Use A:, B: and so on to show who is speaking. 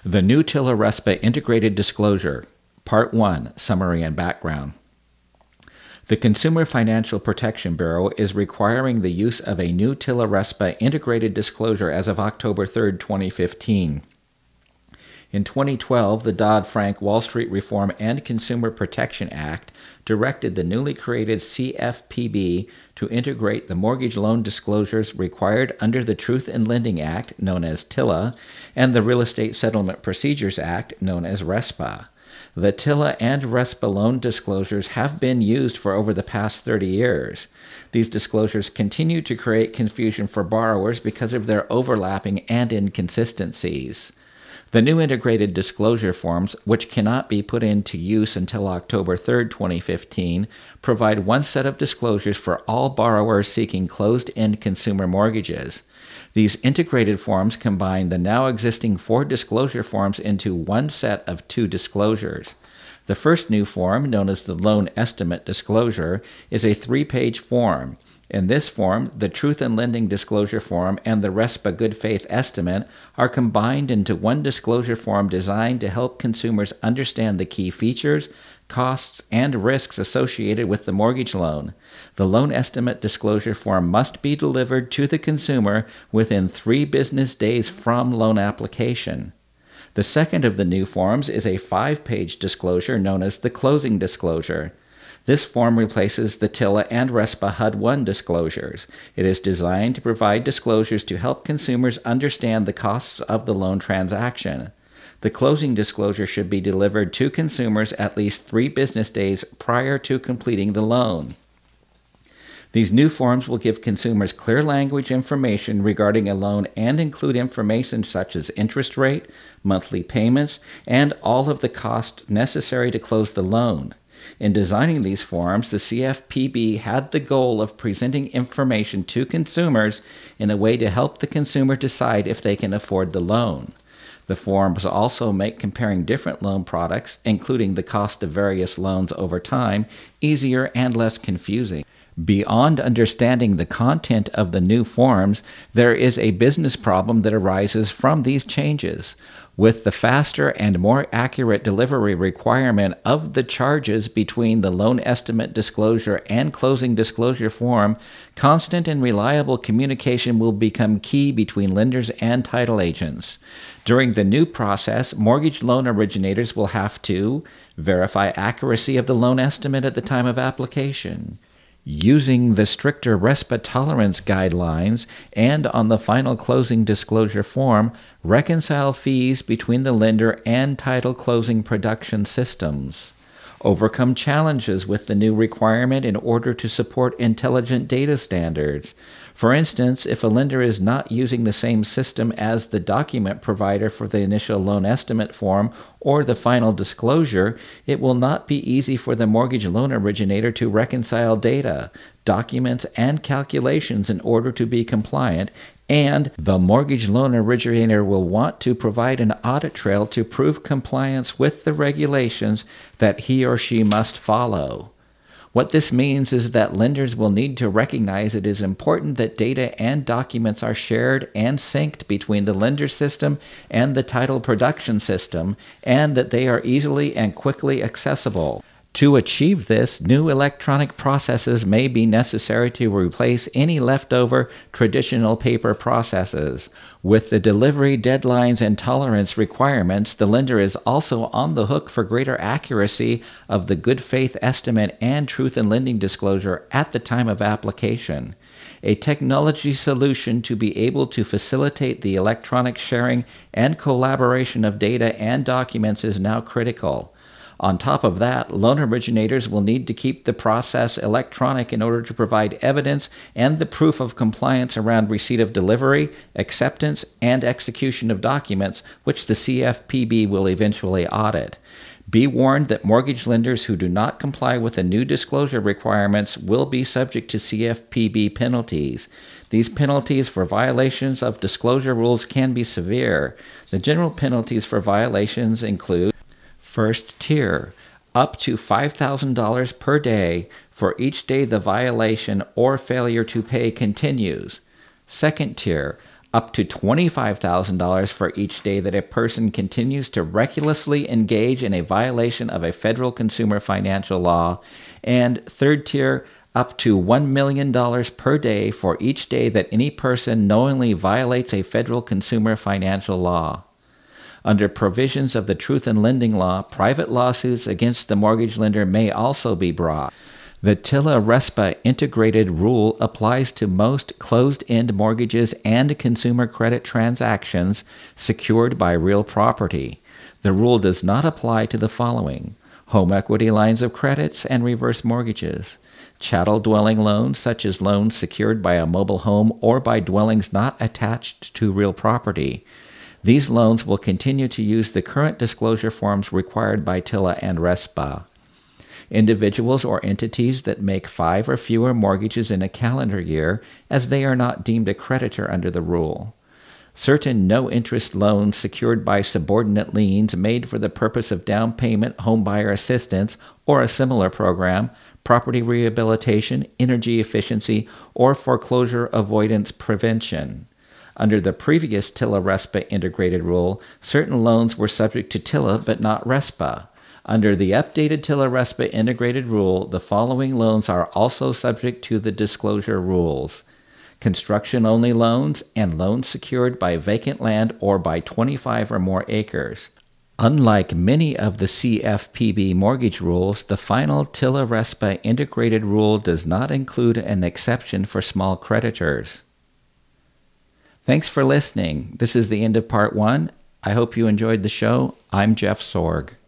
A: The new TILA-RESPA Integrated Disclosure, Part 1, Summary and Background. The Consumer Financial Protection Bureau is requiring the use of a new TILA-RESPA Integrated Disclosure as of October 3, 2015. In 2012, the Dodd-Frank Wall Street Reform and Consumer Protection Act directed the newly created CFPB to integrate the mortgage loan disclosures required under the Truth in Lending Act, known as TILA, and the Real Estate Settlement Procedures Act, known as RESPA. The TILA and RESPA loan disclosures have been used for over the past 30 years. These disclosures continue to create confusion for borrowers because of their overlapping and inconsistencies. The new integrated disclosure forms, which cannot be put into use until October 3, 2015, provide one set of disclosures for all borrowers seeking closed-end consumer mortgages. These integrated forms combine the now existing 4 disclosure forms into one set of 2 disclosures. The first new form, known as the Loan Estimate Disclosure, is a 3-page form. In this form, the Truth in Lending Disclosure Form and the RESPA Good Faith Estimate are combined into one disclosure form designed to help consumers understand the key features, costs, and risks associated with the mortgage loan. The Loan Estimate Disclosure Form must be delivered to the consumer within 3 business days from loan application. The second of the new forms is a 5-page disclosure known as the Closing Disclosure. This form replaces the TILA and RESPA HUD-1 disclosures. It is designed to provide disclosures to help consumers understand the costs of the loan transaction. The closing disclosure should be delivered to consumers at least 3 business days prior to completing the loan. These new forms will give consumers clear language information regarding a loan and include information such as interest rate, monthly payments, and all of the costs necessary to close the loan. In designing these forms, the CFPB had the goal of presenting information to consumers in a way to help the consumer decide if they can afford the loan. The forms also make comparing different loan products, including the cost of various loans over time, easier and less confusing. Beyond understanding the content of the new forms, there is a business problem that arises from these changes. With the faster and more accurate delivery requirement of the charges between the loan estimate disclosure and closing disclosure form, constant and reliable communication will become key between lenders and title agents. During the new process, mortgage loan originators will have to verify accuracy of the loan estimate at the time of application, using the stricter RESPA tolerance guidelines, and on the final closing disclosure form, reconcile fees between the lender and title closing production systems. Overcome challenges with the new requirement in order to support intelligent data standards. For instance, if a lender is not using the same system as the document provider for the initial loan estimate form or the final disclosure, it will not be easy for the mortgage loan originator to reconcile data, documents, and calculations in order to be compliant, and the mortgage loan originator will want to provide an audit trail to prove compliance with the regulations that he or she must follow. What this means is that lenders will need to recognize it is important that data and documents are shared and synced between the lender system and the title production system, and that they are easily and quickly accessible. To achieve this, new electronic processes may be necessary to replace any leftover traditional paper processes. With the delivery deadlines and tolerance requirements, the lender is also on the hook for greater accuracy of the good faith estimate and truth in lending disclosure at the time of application. A technology solution to be able to facilitate the electronic sharing and collaboration of data and documents is now critical. On top of that, loan originators will need to keep the process electronic in order to provide evidence and the proof of compliance around receipt of delivery, acceptance, and execution of documents, which the CFPB will eventually audit. Be warned that mortgage lenders who do not comply with the new disclosure requirements will be subject to CFPB penalties. These penalties for violations of disclosure rules can be severe. The general penalties for violations include: First tier, up to $5,000 per day for each day the violation or failure to pay continues. Second tier, up to $25,000 for each day that a person continues to recklessly engage in a violation of a federal consumer financial law, and third tier, up to $1 million per day for each day that any person knowingly violates a federal consumer financial law. Under provisions of the Truth in Lending Law, private lawsuits against the mortgage lender may also be brought. The TILA-RESPA integrated rule applies to most closed-end mortgages and consumer credit transactions secured by real property. The rule does not apply to the following: home equity lines of credits and reverse mortgages, chattel dwelling loans such as loans secured by a mobile home or by dwellings not attached to real property. These loans will continue to use the current disclosure forms required by TILA and RESPA. Individuals or entities that make 5 or fewer mortgages in a calendar year, as they are not deemed a creditor under the rule. Certain no-interest loans secured by subordinate liens made for the purpose of down payment homebuyer assistance or a similar program, property rehabilitation, energy efficiency, or foreclosure avoidance prevention. Under the previous TILA-RESPA integrated rule, certain loans were subject to TILA but not RESPA. Under the updated TILA-RESPA integrated rule, the following loans are also subject to the disclosure rules: construction-only loans and loans secured by vacant land or by 25 or more acres. Unlike many of the CFPB mortgage rules, the final TILA-RESPA integrated rule does not include an exception for small creditors. Thanks for listening. This is the end of part 1. I hope you enjoyed the show. I'm Jeff Sorg.